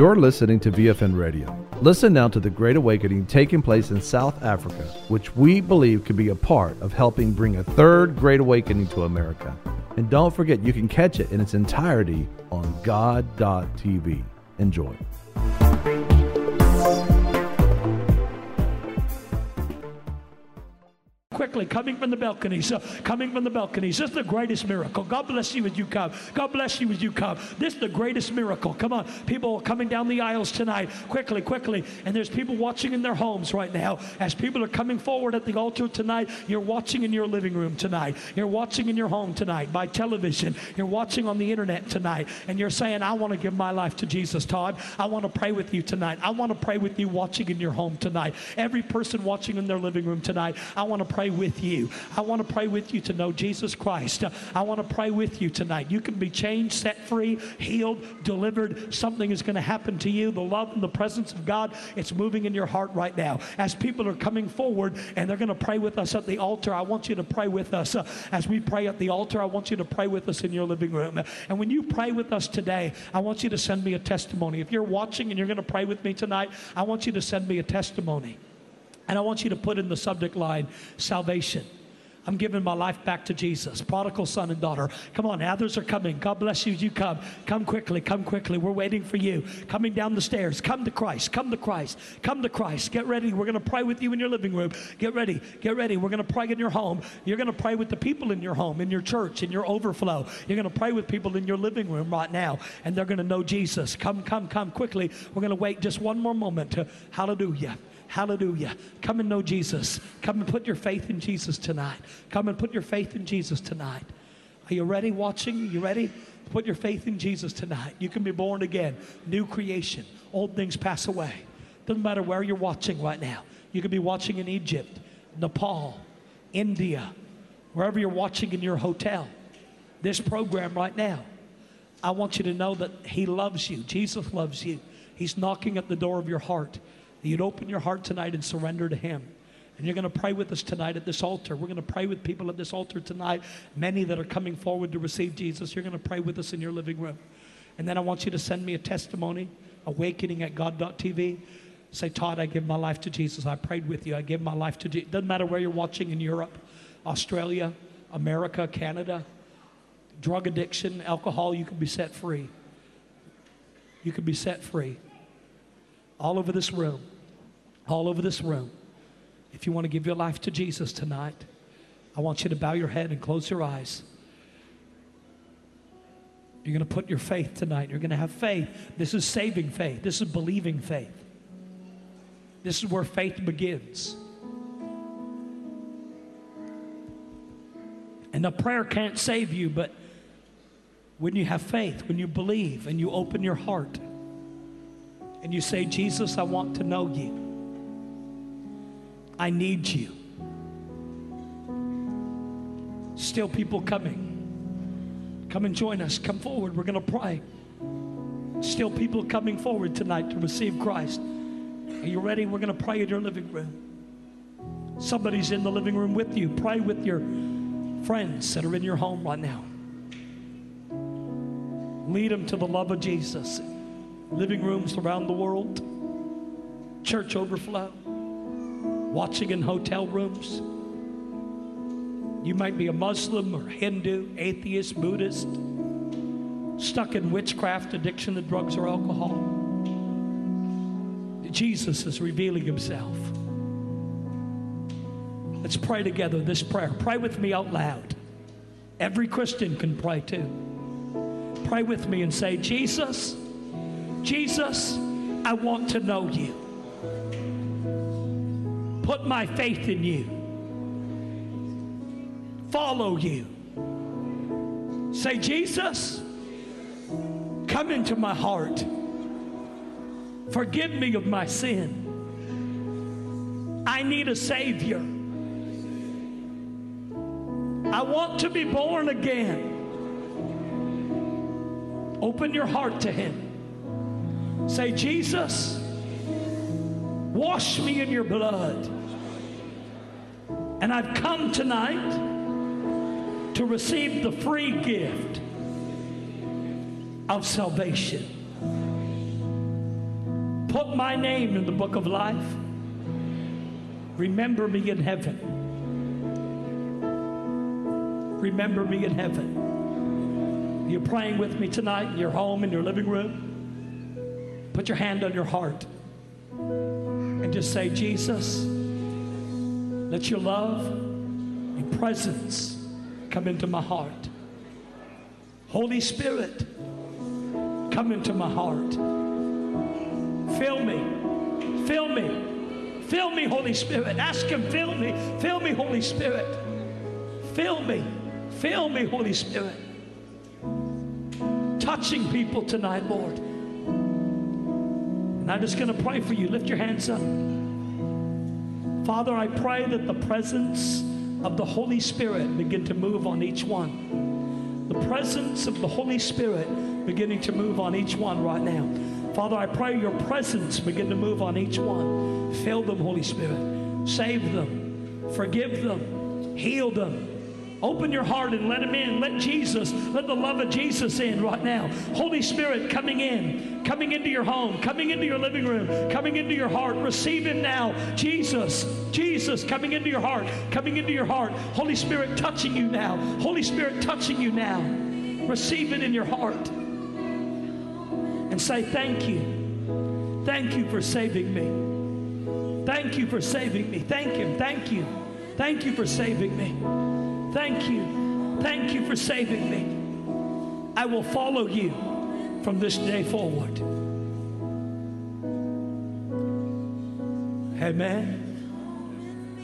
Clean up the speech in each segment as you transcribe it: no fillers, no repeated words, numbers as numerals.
You're listening to VFN Radio. Listen now to the Great Awakening taking place in South Africa, which we believe could be a part of helping bring a third Great Awakening to America. And don't forget, you can catch it in its entirety on God.tv. Enjoy. Quickly, coming from the balconies, coming from the balconies. This is the greatest miracle. God bless you as you come. God bless you as you come. This is the greatest miracle. Come on, people are coming down the aisles tonight. Quickly, quickly. And there's people watching in their homes right now. As people are coming forward at the altar tonight, you're watching in your living room tonight. You're watching in your home tonight by television. You're watching on the internet tonight. And you're saying, I want to give my life to Jesus, Todd. I want to pray with you tonight. I want to pray with you watching in your home tonight. Every person watching in their living room tonight, I want to pray with you. I want to pray with you to know Jesus Christ. I want to pray with you tonight. You can be changed, set free, healed, delivered. Something is going to happen to you. The love and the presence of God, it's moving in your heart right now. As people are coming forward and they're going to pray with us at the altar, I want you to pray with us. As we pray at the altar, I want you to pray with us in your living room. And when you pray with us today, I want you to send me a testimony. If you're watching and you're going to pray with me tonight, I want you to send me a testimony. And I want you to put in the subject line, salvation. I'm giving my life back to Jesus. Prodigal son and daughter. Come on, others are coming. God bless you as you come. Come quickly, come quickly. We're waiting for you. Coming down the stairs. Come to Christ, come to Christ, come to Christ. Get ready. We're going to pray with you in your living room. Get ready, get ready. We're going to pray in your home. You're going to pray with the people in your home, in your church, in your overflow. You're going to pray with people in your living room right now, and they're going to know Jesus. Come, come, come quickly. We're going to wait just one more moment. Hallelujah. Hallelujah. Come and know Jesus. Come and put your faith in Jesus tonight. Come and put your faith in Jesus tonight. Are you ready watching? You ready? Put your faith in Jesus tonight. You can be born again. New creation. Old things pass away. Doesn't matter where you're watching right now. You could be watching in Egypt, Nepal, India, wherever you're watching in your hotel. This program right now, I want you to know that He loves you. Jesus loves you. He's knocking at the door of your heart. You'd open your heart tonight and surrender to Him. And you're going to pray with us tonight at this altar. We're going to pray with people at this altar tonight. Many that are coming forward to receive Jesus. You're going to pray with us in your living room. And then I want you to send me a testimony, awakening@god.tv. Say, Todd, I give my life to Jesus. I prayed with you. I give my life to Jesus. Doesn't matter where you're watching in Europe, Australia, America, Canada. Drug addiction, alcohol, you can be set free. You can be set free. All over this room. All over this room. If you want to give your life to Jesus tonight, I want you to bow your head and close your eyes. You're going to put your faith tonight. You're going to have faith. This is saving faith. This is believing faith. This is where faith begins. And the prayer can't save you, but when you have faith, when you believe and you open your heart and you say, Jesus, I want to know you. I need you. Still people coming. Come and join us. Come forward. We're going to pray. Still people coming forward tonight to receive Christ. Are you ready? We're going to pray in your living room. Somebody's in the living room with you. Pray with your friends that are in your home right now. Lead them to the love of Jesus. Living rooms around the world. Church overflow. Watching in hotel rooms. You might be a Muslim or Hindu, atheist, Buddhist, stuck in witchcraft, addiction to drugs or alcohol. Jesus is revealing Himself. Let's pray together this prayer. Pray with me out loud. Every Christian can pray too. Pray with me and say, Jesus, Jesus, I want to know you. Put my faith in you. Follow you. Say, Jesus, come into my heart. Forgive me of my sin. I need a Savior. I want to be born again. Open your heart to Him. Say, Jesus, wash me in your blood. And I've come tonight to receive the free gift of salvation. Put my name in the book of life. Remember me in heaven. Remember me in heaven. You're praying with me tonight in your home, in your living room. Put your hand on your heart and just say, Jesus, let your love and presence come into my heart. Holy Spirit, come into my heart. Fill me. Fill me. Fill me, Holy Spirit. Ask him, fill me. Fill me, Holy Spirit. Fill me. Fill me, Holy Spirit. Touching people tonight, Lord. And I'm just going to pray for you. Lift your hands up. Father, I pray that the presence of the Holy Spirit begin to move on each one. The presence of the Holy Spirit beginning to move on each one right now. Father, I pray your presence begin to move on each one. Fill them, Holy Spirit. Save them. Forgive them. Heal them. Open your heart and let him in. Let Jesus, let the love of Jesus in right now. Holy Spirit coming in, coming into your home, coming into your living room, coming into your heart. Receive him now. Jesus, Jesus coming into your heart, coming into your heart. Holy Spirit touching you now. Holy Spirit touching you now. Receive it in your heart. And say, thank you. Thank you for saving me. Thank you for saving me. Thank him. Thank you. Thank you for saving me. Thank you. Thank you for saving me. I will follow you from this day forward. Amen.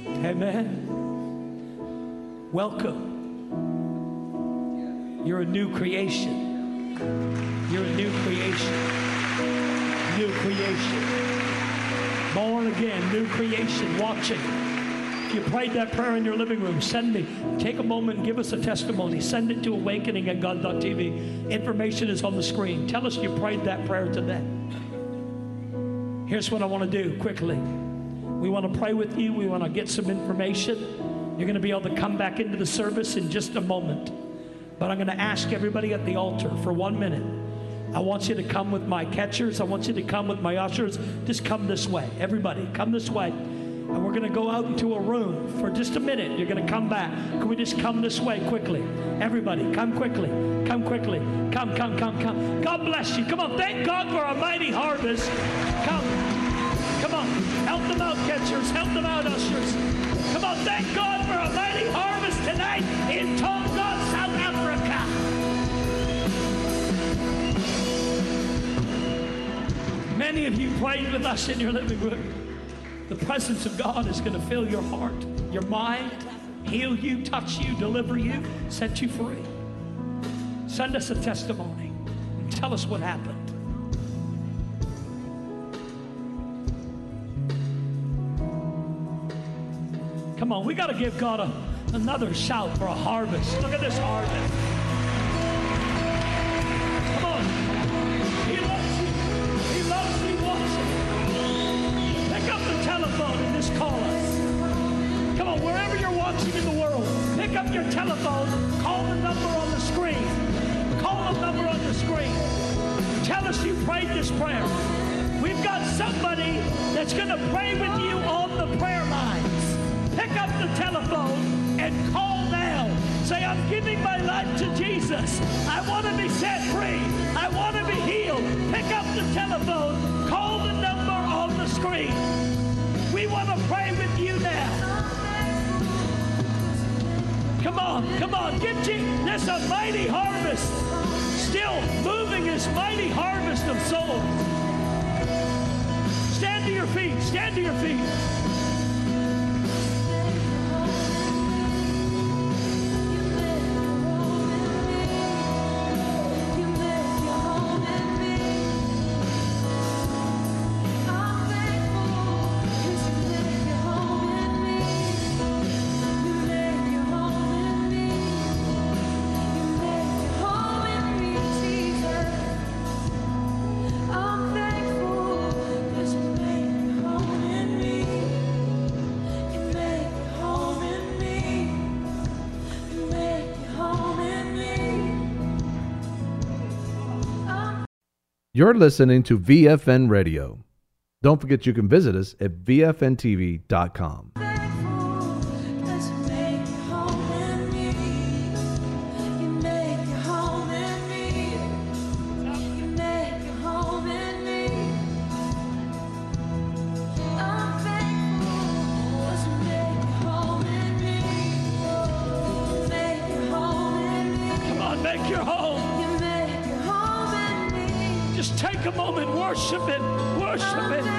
Amen. Welcome. You're a new creation. You're a new creation. New creation. Born again, new creation, watching. If you prayed that prayer in your living room, send me. Take a moment and give us a testimony. Send it to awakening@god.tv. Information is on the screen. Tell us you prayed that prayer today. Here's what I want to do quickly. We want to pray with you. We want to get some information. You're going to be able to come back into the service in just a moment. But I'm going to ask everybody at the altar for 1 minute. I want you to come with my catchers. I want you to come with my ushers. Just come this way. Everybody, come this way. And we're going to go out into a room for just a minute. You're going to come back. Can we just come this way quickly? Everybody, come quickly. Come quickly. Come. God bless you. Come on. Thank God for a mighty harvest. Come. Come on. Help them out, catchers. Help them out, ushers. Come on. Thank God for a mighty harvest tonight in Tonga, South Africa. Many of you prayed with us in your living room. The presence of God is going to fill your heart, your mind, heal you, touch you, deliver you, set you free. Send us a testimony and tell us what happened. Come on, we got to give God another shout for a harvest. Look at this harvest. Come on. He loves you. He loves you watching. Pick up the telephone and just call us. Come on, wherever you're watching in the world, pick up your telephone, call the number on the screen. Call the number on the screen. Tell us you prayed this prayer. We've got somebody that's going to pray with you on the prayer lines. Pick up the telephone and call now. Say, I'm giving my life to Jesus. I want to be set free. I want to be healed. Pick up the telephone. Call the number on the screen. We want to pray with you now. Come on. Get you. There's a mighty harvest. Still moving this mighty harvest of souls. Stand to your feet. Stand to your feet. You're listening to VFN Radio. Don't forget you can visit us at vfntv.com. Take a moment, worship it, worship it.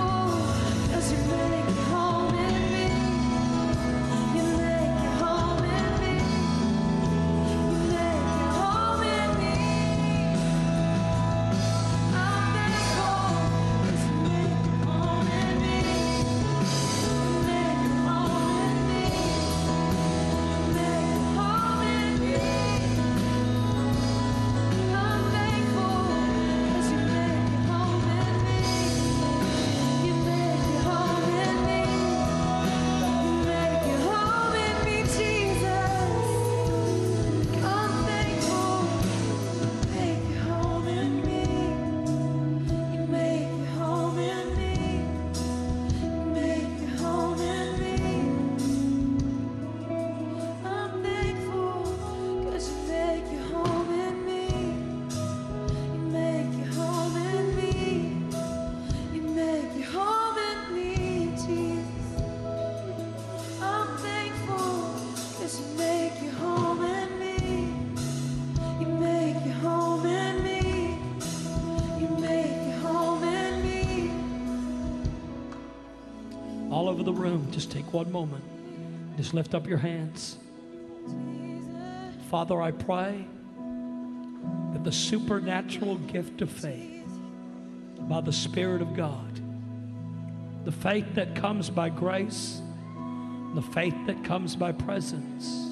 All over the room, just take one moment. Just lift up your hands. Father, I pray that the supernatural gift of faith by the Spirit of God, the faith that comes by grace, the faith that comes by presence,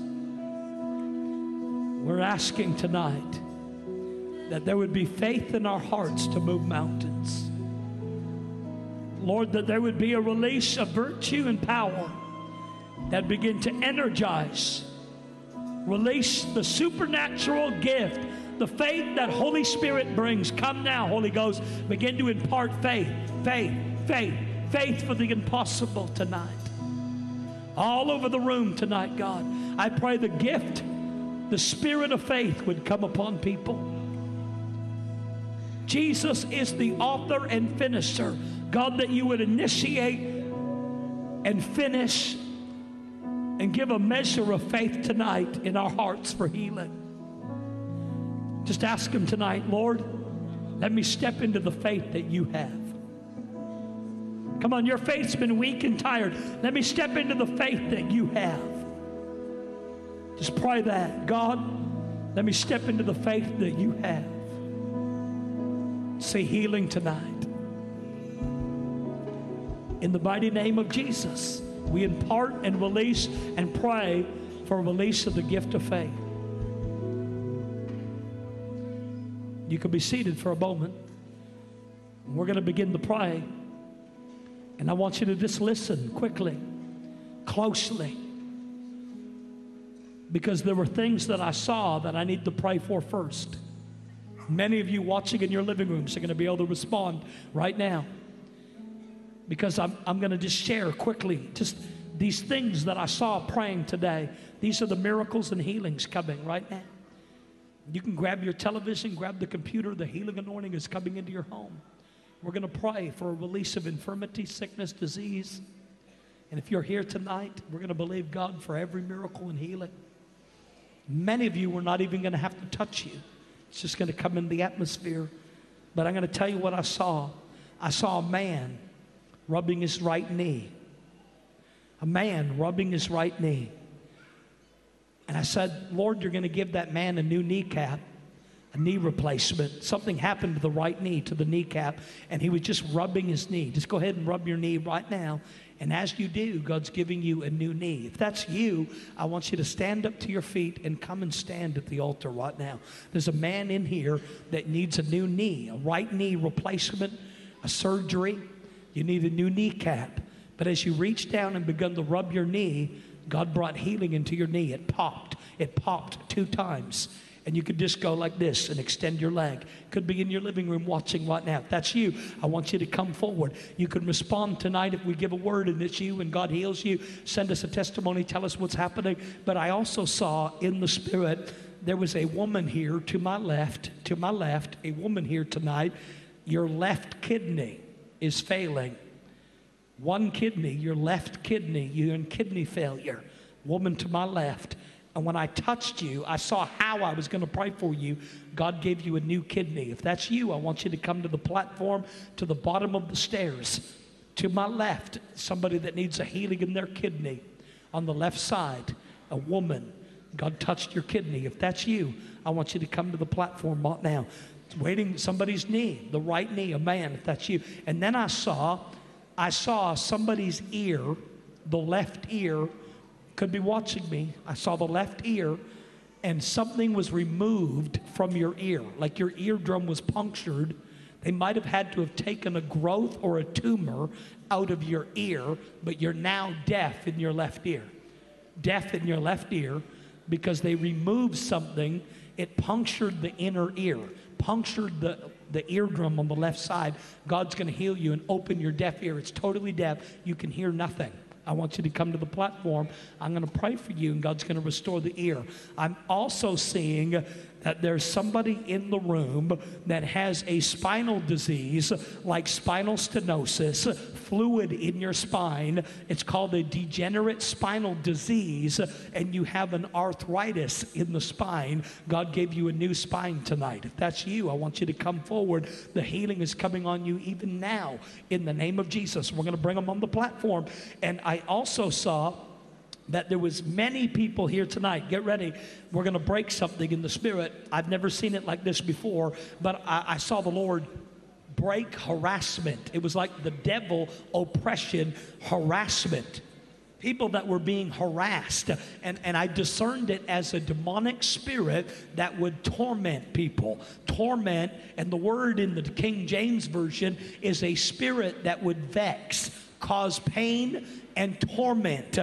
we're asking tonight that there would be faith in our hearts to move mountains. Lord, that there would be a release of virtue and power that begin to energize, release the supernatural gift, the faith that Holy Spirit brings. Come now, Holy Ghost, begin to impart faith, faith, faith, faith for the impossible tonight. All over the room tonight, God, I pray the gift, the spirit of faith would come upon people. Jesus is the author and finisher. God, that you would initiate and finish and give a measure of faith tonight in our hearts for healing. Just ask Him tonight, Lord, let me step into the faith that you have. Come on, your faith's been weak and tired. Let me step into the faith that you have. Just pray that. God, let me step into the faith that you have. See healing tonight. In the mighty name of Jesus, we impart and release and pray for a release of the gift of faith. You can be seated for a moment. We're going to begin to pray. And I want you to just listen quickly, closely. Because there were things that I saw that I need to pray for first. Many of you watching in your living rooms are going to be able to respond right now. Because I'm going to just share quickly just these things that I saw praying today. These are the miracles and healings coming right now. You can grab your television, grab the computer. The healing anointing is coming into your home. We're going to pray for a release of infirmity, sickness, disease. And if you're here tonight, we're going to believe God for every miracle and healing. Many of you, we're not even going to have to touch you. It's just going to come in the atmosphere. But I'm going to tell you what I saw. I saw a man rubbing his right knee. A man rubbing his right knee. And I said, Lord, you're going to give that man a new kneecap, a knee replacement. Something happened to the right knee, to the kneecap, and he was just rubbing his knee. Just go ahead and rub your knee right now. And as you do, God's giving you a new knee. If that's you, I want you to stand up to your feet and come and stand at the altar right now. There's a man in here that needs a new knee, a right knee replacement, a surgery. You need a new kneecap. But as you reach down and begun to rub your knee, God brought healing into your knee. It popped. It popped 2 times. And you could just go like this and extend your leg. Could be in your living room watching right now. If that's you, I want you to come forward. You can respond tonight if we give a word and it's you and God heals you. Send us a testimony. Tell us what's happening. But I also saw in the spirit, there was a woman here to my left, a woman here tonight. Your left kidney is failing. One kidney, your left kidney, you're in kidney failure. Woman to my left. And when I touched you, I saw how I was going to pray for you. God gave you a new kidney. If that's you, I want you to come to the platform, to the bottom of the stairs. To my left, somebody that needs a healing in their kidney. On the left side, a woman. God touched your kidney. If that's you, I want you to come to the platform right now. It's waiting somebody's knee, the right knee, a man, if that's you. And then I saw somebody's ear, the left ear, could be watching me. I saw the left ear, and something was removed from your ear, like your eardrum was punctured. They might have had to have taken a growth or a tumor out of your ear, but you're now deaf in your left ear. Deaf in your left ear because they removed something. It punctured the inner ear, punctured the eardrum on the left side. God's going to heal you and open your deaf ear. It's totally deaf. You can hear nothing. I want you to come to the platform. I'm going to pray for you, and God's going to restore the ear. I'm also seeing that there's somebody in the room that has a spinal disease like spinal stenosis, fluid in your spine. It's called a degenerate spinal disease, and you have an arthritis in the spine. God gave you a new spine tonight. If that's you, I want you to come forward. The healing is coming on you even now in the name of Jesus. We're going to bring them on the platform. And I also saw that there was many people here tonight. Get ready. We're going to break something in the spirit. I've never seen it like this before, but I saw the Lord break harassment. It was like the devil oppression, harassment. People that were being harassed, and I discerned it as a demonic spirit that would torment people. Torment, and the word in the King James Version is a spirit that would vex, cause pain and torment,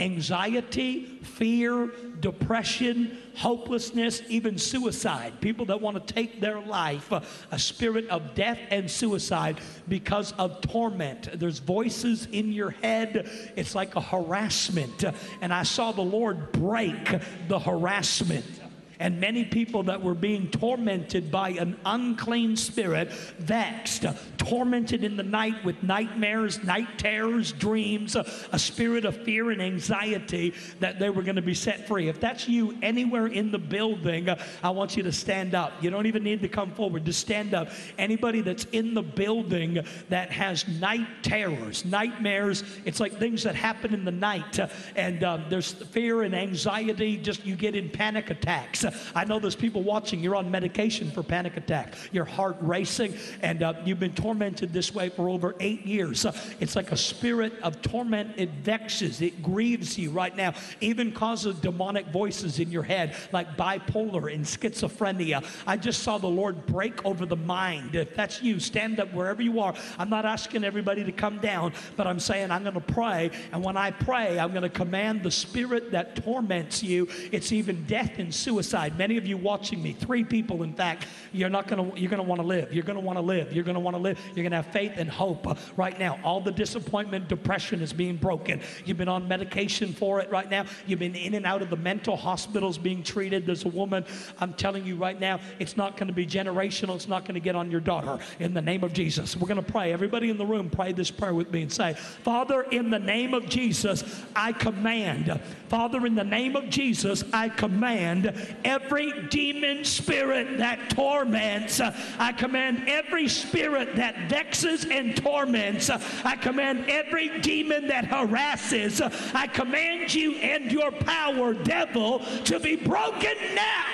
anxiety, fear, depression, hopelessness, even suicide. People that want to take their life, a spirit of death and suicide because of torment. There's voices in your head. It's like a harassment. And I saw the Lord break the harassment. And many people that were being tormented by an unclean spirit, vexed, tormented in the night with nightmares, night terrors, dreams, a spirit of fear and anxiety, that they were going to be set free. If that's you anywhere in the building, I want you to stand up. You don't even need to come forward. Just stand up. Anybody that's in the building that has night terrors, nightmares, it's like things that happen in the night, and there's fear and anxiety, just you get in panic attacks. I know there's people watching, you're on medication for panic attack. Your heart racing, and you've been tormented this way for over 8 years. It's like a spirit of torment. It vexes, it grieves you right now, even causes demonic voices in your head, like bipolar and schizophrenia. I just saw the Lord break over the mind. If that's you, stand up wherever you are. I'm not asking everybody to come down, but I'm saying I'm going to pray, and when I pray, I'm going to command the spirit that torments you. It's even death and suicide. Many of you watching me, 3 people in fact, you're going to want to live. You're going to want to live. You're going to want to live. You're going to have faith and hope right now. All the disappointment, depression is being broken. You've been on medication for it right now. You've been in and out of the mental hospitals being treated. There's a woman, I'm telling you right now, it's not going to be generational. It's not going to get on your daughter in the name of Jesus. We're going to pray. Everybody in the room, pray this prayer with me and say, Father, in the name of Jesus, I command. Father, in the name of Jesus, I command every demon spirit that torments. I command every spirit that vexes and torments. I command every demon that harasses. I command you and your power, devil, to be broken now.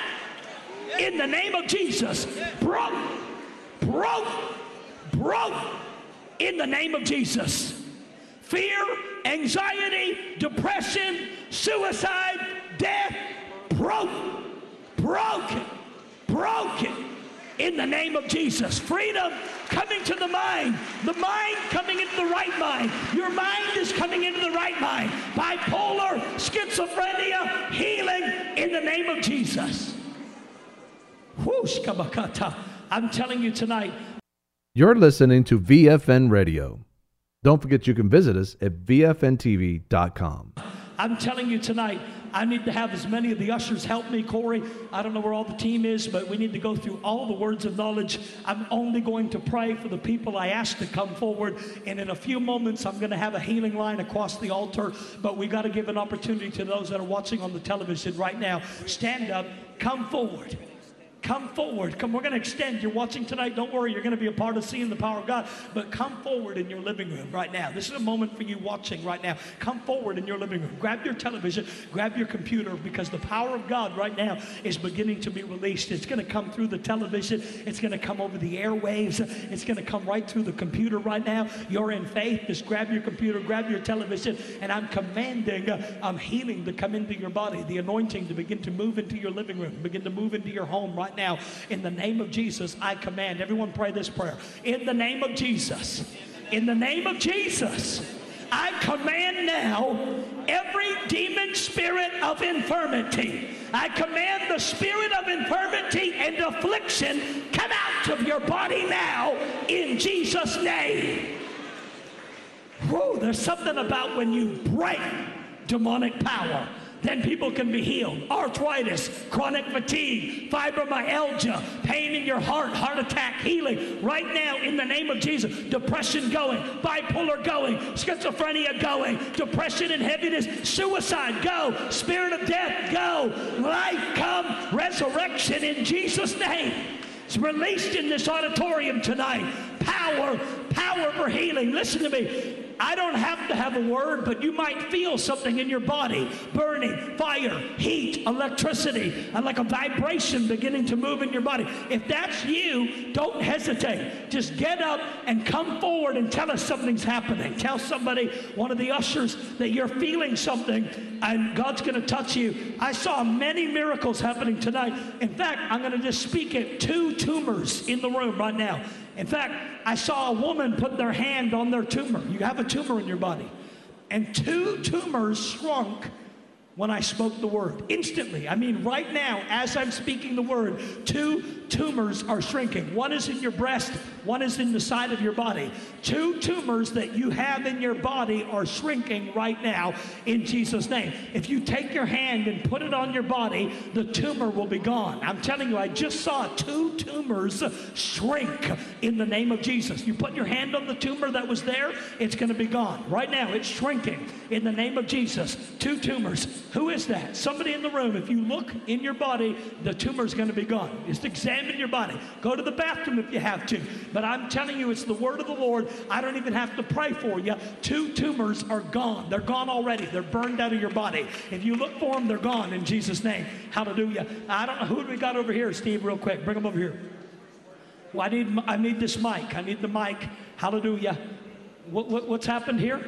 In the name of Jesus. Broke. In the name of Jesus. Fear, anxiety, depression, suicide, death, broken in the name of Jesus. Freedom coming to the mind coming into the right mind. Your mind is coming into the right mind. Bipolar, schizophrenia, healing in the name of Jesus. Whoosh, kabakata. I'm telling you tonight. You're listening to VFN Radio. Don't forget you can visit us at VFNTV.com. I'm telling you tonight, I need to have as many of the ushers help me, Corey. I don't know where all the team is, but we need to go through all the words of knowledge. I'm only going to pray for the people I asked to come forward, and in a few moments, I'm going to have a healing line across the altar, but we got to give an opportunity to those that are watching on the television right now. Stand up, come forward. Come forward. Come, we're going to extend. You're watching tonight. Don't worry. You're going to be a part of seeing the power of God. But come forward in your living room right now. This is a moment for you watching right now. Come forward in your living room. Grab your television. Grab your computer, because the power of God right now is beginning to be released. It's going to come through the television. It's going to come over the airwaves. It's going to come right through the computer right now. You're in faith. Just grab your computer. Grab your television. And I'm commanding healing to come into your body. The anointing to begin to move into your living room. Begin to move into your home right now. In the name of Jesus, I command. Everyone pray this prayer. In the name of Jesus. In the name of Jesus, I command now every demon spirit of infirmity. I command the spirit of infirmity and affliction come out of your body now in Jesus' name. Whoa, there's something about when you break demonic power, then people can be healed. Arthritis, chronic fatigue, fibromyalgia, pain in your heart, heart attack, healing. Right now, in the name of Jesus, depression going, bipolar going, schizophrenia going, depression and heaviness, suicide go, spirit of death go, life come, resurrection in Jesus' name. It's released in this auditorium tonight. Power for healing. Listen to me. I don't have to have a word, but you might feel something in your body. Burning, fire, heat, electricity, and like a vibration beginning to move in your body. If that's you, don't hesitate. Just get up and come forward and tell us something's happening. Tell somebody, one of the ushers, that you're feeling something and God's going to touch you. I saw many miracles happening tonight. In fact, I'm going to just speak at 2 tumors in the room right now. In fact, I saw a woman put their hand on their tumor. You have a tumor in your body. And 2 tumors shrunk when I spoke the word. Instantly. I mean, right now, as I'm speaking the word, 2 tumors are shrinking. One is in your breast, one is in the side of your body. 2 tumors that you have in your body are shrinking right now in Jesus' name. If you take your hand and put it on your body, the tumor will be gone. I'm telling you, I just saw 2 tumors shrink in the name of Jesus. You put your hand on the tumor that was there, it's going to be gone. Right now, it's shrinking in the name of Jesus. 2 tumors. Who is that? Somebody in the room. If you look in your body, the tumor's going to be gone. Just examine your body. Go to the bathroom if you have to. But I'm telling you, it's the word of the Lord. I don't even have to pray for you. 2 tumors are gone. They're gone already. They're burned out of your body. If you look for them, they're gone in Jesus' name. Hallelujah. I don't know who do we got over here, Steve, real quick. Bring them over here. Well, I need this mic. I need the mic. Hallelujah. What's happened here?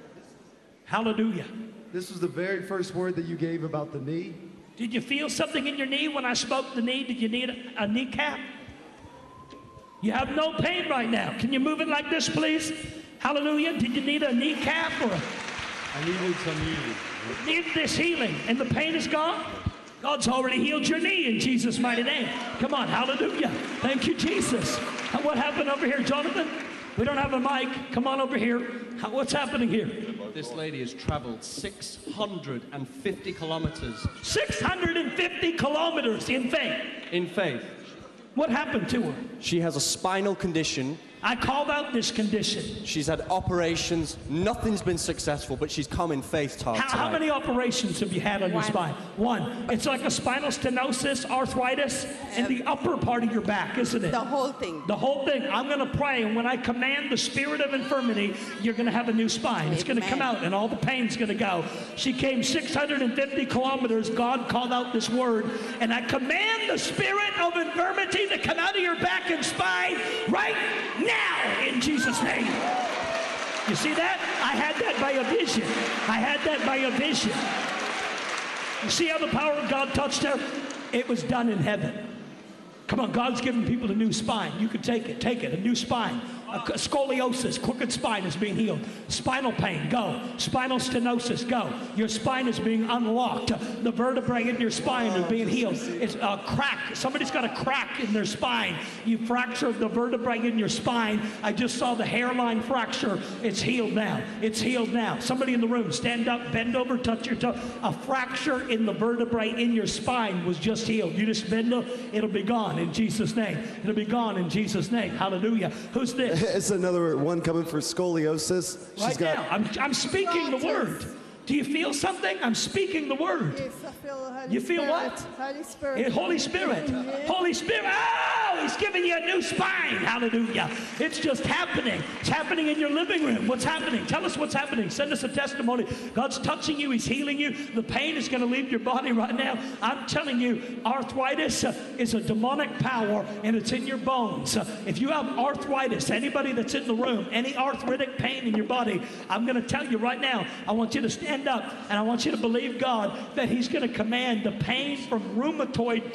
Hallelujah. This was the very first word that you gave about the knee. Did you feel something in your knee when I spoke the knee? Did you need a kneecap? You have no pain right now. Can you move it like this, please? Hallelujah. Did you need a kneecap or? I needed some healing. Need this healing, and the pain is gone? God's already healed your knee in Jesus' mighty name. Come on, hallelujah. Thank you, Jesus. What happened over here, Jonathan? We don't have a mic. Come on over here. What's happening here? This lady has traveled 650 kilometers. 650 kilometers in faith. In faith. What happened to her? She has a spinal condition. I called out this condition. She's had operations. Nothing's been successful, but she's come in faith tonight. How many operations have you had on your spine? 1. It's like a spinal stenosis, arthritis, in the upper part of your back, isn't it? The whole thing. The whole thing. I'm going to pray, and when I command the spirit of infirmity, you're going to have a new spine. It's going to come out, and all the pain's going to go. She came 650 kilometers. God called out this word, and I command the spirit of infirmity to come out of your back and spine right now in Jesus' name. You see that? I had that by a vision. I had that by a vision. You see how the power of God touched her? It was done in heaven. Come on, God's giving people a new spine. You can take it, a new spine. Scoliosis, crooked spine is being healed. Spinal pain, go. Spinal stenosis, go. Your spine is being unlocked. The vertebrae in your spine is being healed. It's a crack. Somebody's got a crack in their spine. You fractured the vertebrae in your spine. I just saw the hairline fracture. It's healed now. It's healed now. Somebody in the room, stand up, bend over, touch your toe. A fracture in the vertebrae in your spine was just healed. You just bend up, it'll be gone in Jesus' name. It'll be gone in Jesus' name. Hallelujah. Who's this? It's another one coming for scoliosis. Right now, I'm speaking the word. Do you feel something? I'm speaking the word. Yes, I feel the Holy You feel Spirit. what? Holy Spirit. Holy Spirit. Yes. Holy Spirit. Oh, he's giving you a new spine. Hallelujah. It's just happening. It's happening in your living room. What's happening? Tell us what's happening. Send us a testimony. God's touching you. He's healing you. The pain is going to leave your body right now. I'm telling you, arthritis is a demonic power, and it's in your bones. If you have arthritis, anybody that's in the room, any arthritic pain in your body, I'm going to tell you right now, I want you to stand up, and I want you to believe God that he's going to command the pain from rheumatoid,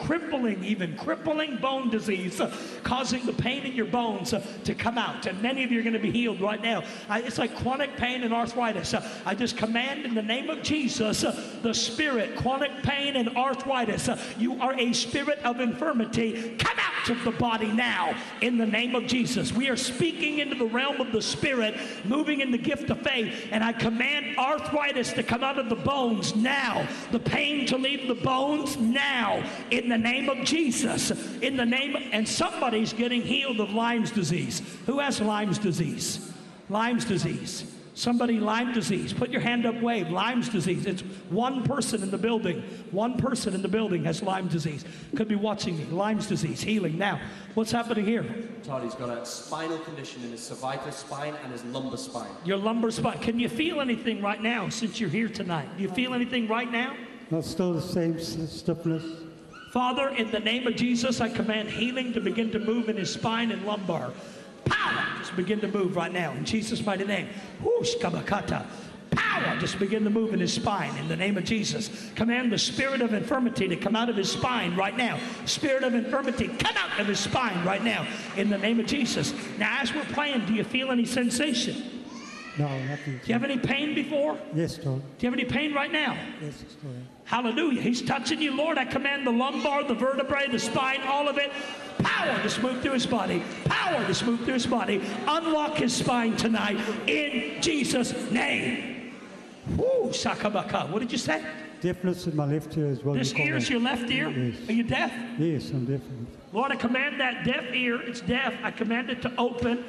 crippling bone disease, causing the pain in your bones to come out. And many of you are going to be healed right now. It's like chronic pain and arthritis. I just command in the name of Jesus, the spirit, chronic pain and arthritis. You are a spirit of infirmity. Come out of the body now in the name of Jesus. We are speaking into the realm of the spirit, moving in the gift of faith, and I command arthritis to come out of the bones now. The pain to leave the bones now in the name of Jesus. In the name, and somebody's getting healed of Lyme's disease. Who has Lyme's disease? Lyme's disease. Somebody, Lyme disease. Put your hand up, wave. Lyme's disease. It's one person in the building. One person in the building has Lyme disease. Could be watching me. Lyme's disease. Healing now. What's happening here? Todd's got a spinal condition in his cervical spine and his lumbar spine. Your lumbar spine. Can you feel anything right now since you're here tonight? Do you feel anything right now? Not still the same stiffness. Father, in the name of Jesus, I command healing to begin to move in his spine and lumbar. Power, just begin to move right now in Jesus' mighty name. Whoosh, kabakata. Power, just begin to move in his spine in the name of Jesus. Command the spirit of infirmity to come out of his spine right now. Spirit of infirmity, come out of his spine right now in the name of Jesus. Now, as we're playing, do you feel any sensation? No, nothing. Do you have any pain before? Yes, Lord. Do you have any pain right now? Yes, Lord. Hallelujah. He's touching you, Lord. I command the lumbar, the vertebrae, the spine, all of it. Power to smooth through his body. Power to smooth through his body. Unlock his spine tonight in Jesus' name. Woo, sakabaka. What did you say? Deafness in my left ear as well. This ear is your left ear? Yes. Are you deaf? Yes, I'm deaf. Lord, I command that deaf ear, it's deaf. I command it to open.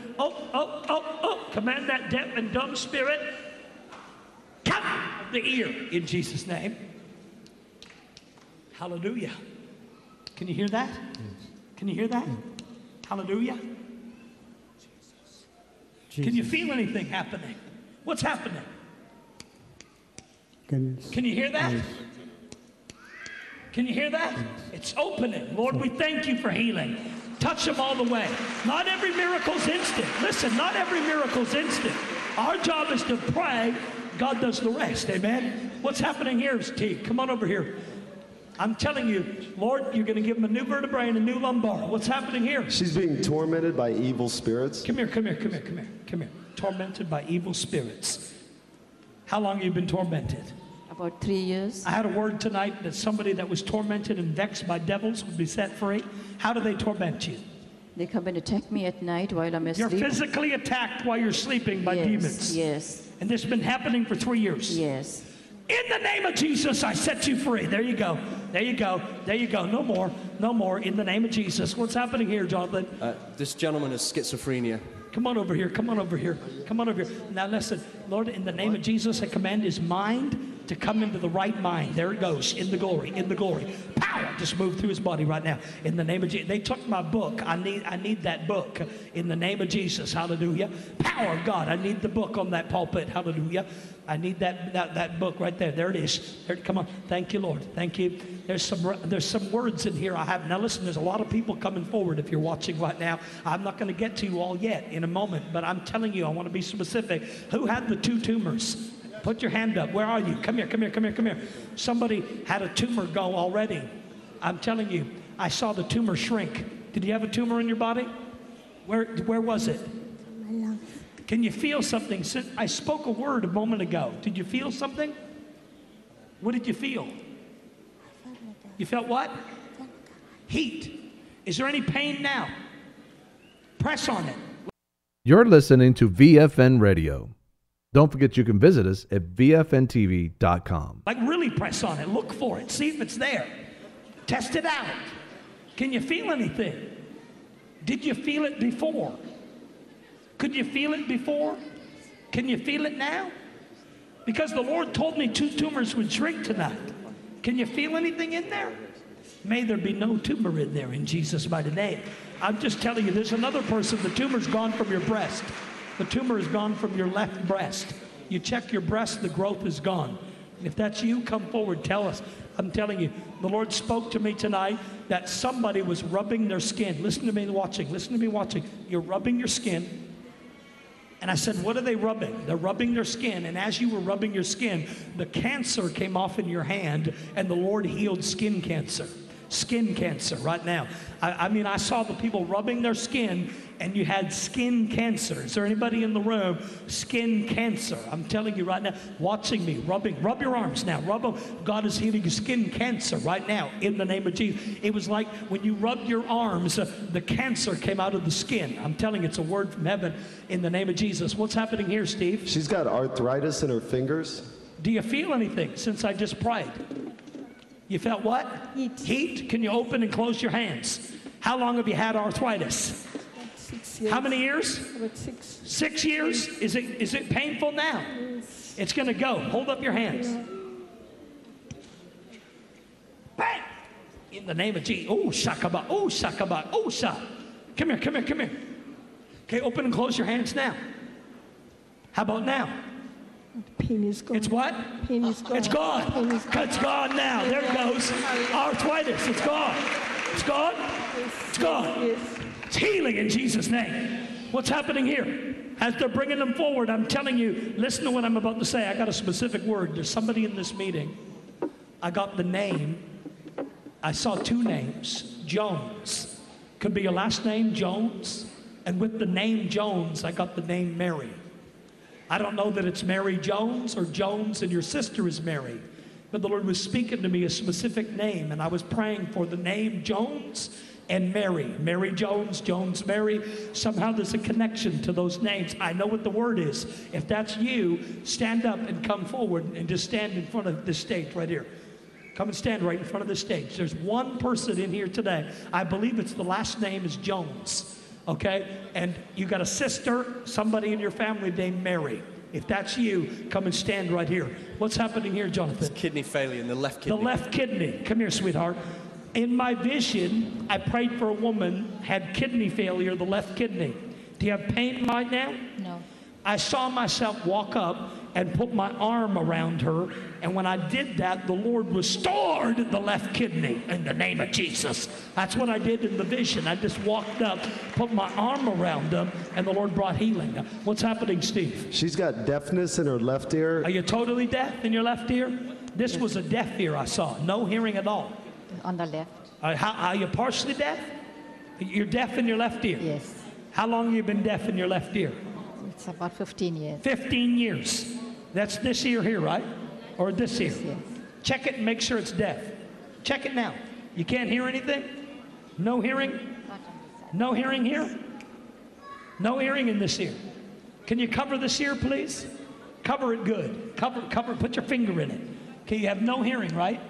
Command that deaf and dumb spirit. Come out of the ear in Jesus' name. Hallelujah. Can you hear that? Yes. Can you hear that? Hallelujah. Jesus. Can you feel anything happening? What's happening? Can you hear that? Yes. Can you hear that? It's opening. Lord, we thank you for healing. Touch them all the way. Not every miracle's instant. Listen, not every miracle's instant. Our job is to pray. God does the rest. Amen? What's happening here, Steve? Come on over here. I'm telling you, Lord, you're going to give him a new vertebrae and a new lumbar. What's happening here? She's being tormented by evil spirits. Come here. Tormented by evil spirits. How long have you been tormented? About 3 years. I had a word tonight that somebody that was tormented and vexed by devils would be set free. How do they torment you? They come and attack me at night while I'm You're asleep. physically attacked while you're sleeping by demons. Yes. And this has been happening for 3 years. Yes. In the name of Jesus, I set you free. There you go. There you go. There you go. No more. No more. In the name of Jesus. What's happening here, Jonathan? This gentleman has schizophrenia. Come on over here. Come on over here. Come on over here. Now listen, Lord, in the name of Jesus, I command his mind to come into the right mind. There it goes. In the glory. In the glory. Power just move through his body right now. In the name of Jesus. They took my book. I need that book. In the name of Jesus. Hallelujah. Power of God. I need the book on that pulpit. Hallelujah. I need that book right there. There it is. There, come on. Thank you, Lord. Thank you. There's some words in here I have. Now listen, there's a lot of people coming forward if you're watching right now. I'm not going to get to you all yet in a moment, but I'm telling you, I want to be specific. Who had the 2 tumors? Put your hand up. Where are you? Come here. Somebody had a tumor go already. I'm telling you, I saw the tumor shrink. Did you have a tumor in your body? Where was it? my lungs. Can you feel something? I spoke a word a moment ago. Did you feel something? What did you feel? You felt what? Heat. Is there any pain now? Press on it. You're listening to VFN Radio. Don't forget you can visit us at VFNTV.com. Like really press on it. Look for it. See if it's there. Test it out. Can you feel anything? Did you feel it before? Could you feel it before? Can you feel it now? Because the Lord told me 2 tumors would shrink tonight. Can you feel anything in there? May there be no tumor in there in Jesus' mighty name. I'm just telling you, there's another person, the tumor's gone from your breast. The tumor is gone from your left breast. You check your breast, the growth is gone. If that's you, come forward, tell us. I'm telling you, the Lord spoke to me tonight that somebody was rubbing their skin. Listen to me watching, listen to me watching. You're rubbing your skin. And I said, what are they rubbing? They're rubbing their skin. And as you were rubbing your skin, the cancer came off in your hand, and the Lord healed skin cancer. Skin cancer right now. I mean, I saw the people rubbing their skin, and you had skin cancer. Is there anybody in the room? Skin cancer. I'm telling you right now, watching me, rubbing. Rub your arms now. Rub them. God is healing your skin cancer right now in the name of Jesus. It was like when you rubbed your arms, the cancer came out of the skin. I'm telling you, it's a word from heaven in the name of Jesus. What's happening here, Steve? She's got arthritis in her fingers. Do you feel anything since I just prayed? You felt what? Heat. Heat? Can you open and close your hands? How long have you had arthritis? 6 years. How many years? About 6. 6 years? Is it painful now? Yes. It's going to go. Hold up your hands. Bang! In the name of Jesus. Oh, shakaba. Oh, shakaba. Oh, shak. Come here, come here, come here. Okay, open and close your hands now. How about now? Pain is gone. It's what? Pain is gone. It's gone. Pain is gone. It's gone now. There it goes. Arthritis. It's gone. It's gone. It's gone. Yes. It's healing in Jesus' name. What's happening here? As they're bringing them forward, I'm telling you, listen to what I'm about to say. I got a specific word. There's somebody in this meeting. I got the name. I saw 2 names. Jones. Could be your last name, Jones. And with the name Jones, I got the name Mary. I don't know that it's Mary Jones or Jones and your sister is Mary. But the Lord was speaking to me a specific name, and I was praying for the name Jones and Mary. Mary Jones, Jones Mary. Somehow there's a connection to those names. I know what the word is. If that's you, stand up and come forward and just stand in front of this stage right here. Come and stand right in front of the stage. There's one person in here today. I believe it's the last name is Jones. Okay? And you got a sister, somebody in your family named Mary. If that's you, come and stand right here. What's happening here, Jonathan? It's kidney failure in the left kidney. The left kidney. Come here, sweetheart. In my vision, I prayed for a woman, had kidney failure, the left kidney. Do you have pain right now? No. I saw myself walk up and put my arm around her, and when I did that, the Lord restored the left kidney in the name of Jesus. That's what I did in the vision. I just walked up, put my arm around them, and the Lord brought healing. What's happening, Steve? She's got deafness in her left ear. Are you totally deaf in your left ear? This was a deaf ear I saw. No hearing at all. On the left? Are you partially deaf? You're deaf in your left ear? Yes. How long have you been deaf in your left ear? It's about 15 years. 15 years. That's this ear here, right? Or this ear? Yes. Check it and make sure it's deaf. Check it now. You can't hear anything? No hearing? No hearing here? No hearing in this ear. Can you cover this ear, please? Cover it good. Cover, put your finger in it. Okay, you have no hearing, right?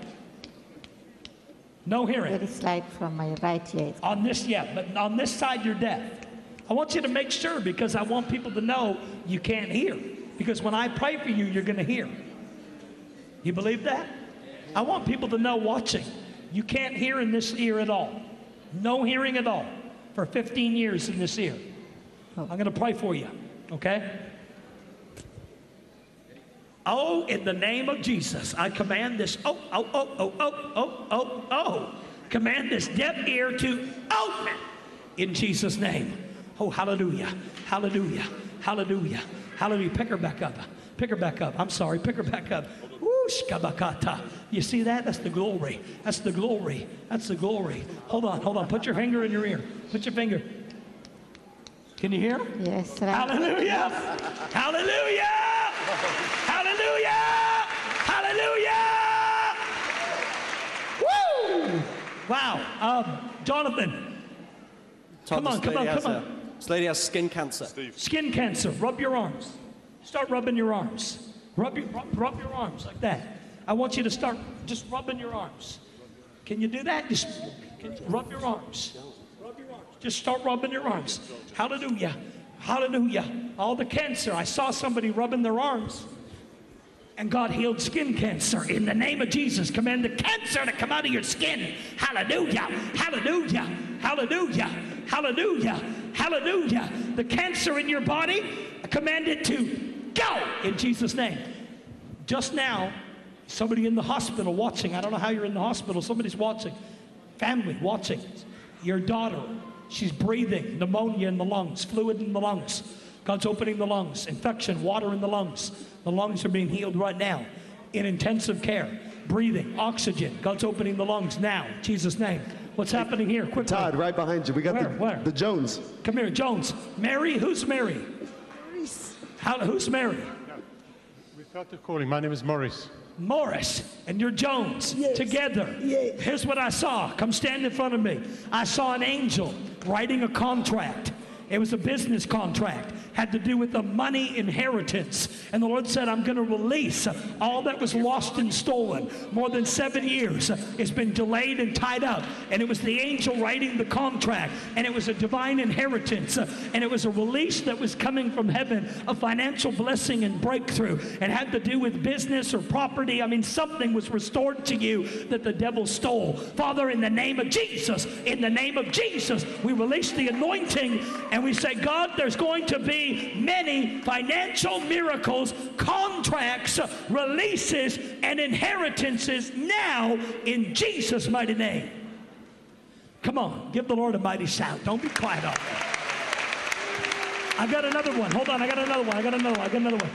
No hearing. Very slight from my right ear. On this, yeah, but on this side you're deaf. I want you to make sure, because I want people to know you can't hear. Because when I pray for you, you're going to hear. You believe that? I want people to know watching. You can't hear in this ear at all. No hearing at all for 15 years in this ear. I'm going to pray for you, okay? Oh, in the name of Jesus, I command this, command this deaf ear to open in Jesus' name. Oh, hallelujah, hallelujah, hallelujah, hallelujah. Pick her back up. Pick her back up. I'm sorry, pick her back up. You see that? That's the glory. That's the glory. That's the glory. Hold on. Put your finger in your ear. Put your finger. Can you hear? Yes, right. Hallelujah! Hallelujah! Hallelujah! Hallelujah! Woo! Wow. Jonathan, Todd, come on, come on, come on. This lady has skin cancer. Skin cancer. Rub your arms. Start rubbing your arms. Rub your arms like that. I want you to start just rubbing your arms. Can you do that? Just rub your arms. Rub your arms. Just start rubbing your arms. Hallelujah. Hallelujah. All the cancer. I saw somebody rubbing their arms, and God healed skin cancer. In the name of Jesus, command the cancer to come out of your skin. Hallelujah. Hallelujah. Hallelujah. Hallelujah. Hallelujah. The cancer in your body, I command it to go in Jesus' name. Just now, somebody in the hospital watching. I don't know how you're in the hospital. Somebody's watching. Family watching. Your daughter, she's breathing. Pneumonia in the lungs. Fluid in the lungs. God's opening the lungs. Infection, water in the lungs. The lungs are being healed right now. In intensive care. Breathing, oxygen. God's opening the lungs now. In Jesus' name. What's happening here? Quickly. Todd, right behind you. We got Where? the Jones. Come here, Jones. Mary? Who's Mary? Who's Mary? We thought to call him. My name is Morris. Morris, and you're Jones. Yes. Together. Yes. Here's what I saw. Come stand in front of me. I saw an angel writing a contract. It was a business contract. Had to do with the money inheritance. And the Lord said, I'm going to release all that was lost and stolen. More than 7 years. It's been delayed and tied up. And it was the angel writing the contract. And it was a divine inheritance. And it was a release that was coming from heaven. A financial blessing and breakthrough. And had to do with business or property. I mean, something was restored to you that the devil stole. Father, in the name of Jesus, in the name of Jesus, we release the anointing. And we say, God, there's going to be many financial miracles, contracts, releases, and inheritances now in Jesus' mighty name. Come on, give the Lord a mighty shout. Don't be quiet out there. I've got another one. Hold on, I got another one.